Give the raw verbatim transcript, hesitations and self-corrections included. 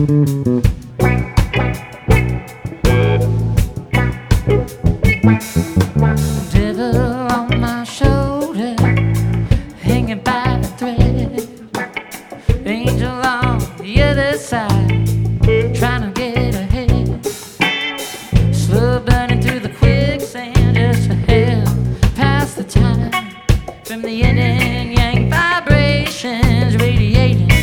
Devil on my shoulder, hanging by the thread. Angel